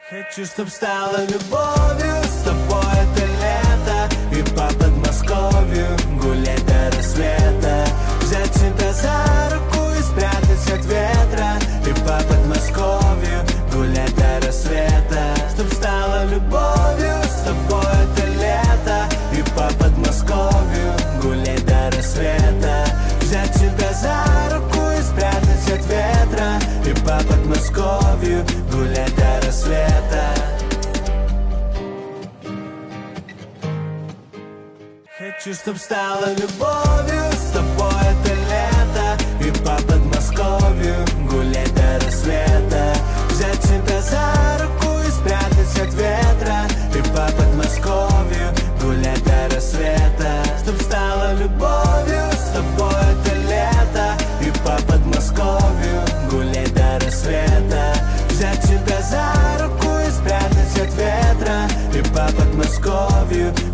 Хочу, чтоб стало любовью с тобой это лето. И по Подмосковью гулять до рассвета. Взять тебя за руку и спрятать от ветра. И по Подмосковью гулять до рассвета. Чтоб стало любовью с тобой это лето. И по Подмосковью гулять до рассвета. Взять тебя за руку и спрятать от ветра. И по Подмосковью гулять до рассвета. Хочу, чтоб стало любовью с тобой это лето. И по Подмосковью гулять до рассвета. Взять тебя за руку и спрятать от ветра. И по Подмосковью гулять до рассвета. Чтоб стало любовью с тобой это лето. И по Подмосковью гулять до рассвета. Взять тебя за руку и спрятать от ветра. И по Подмосковью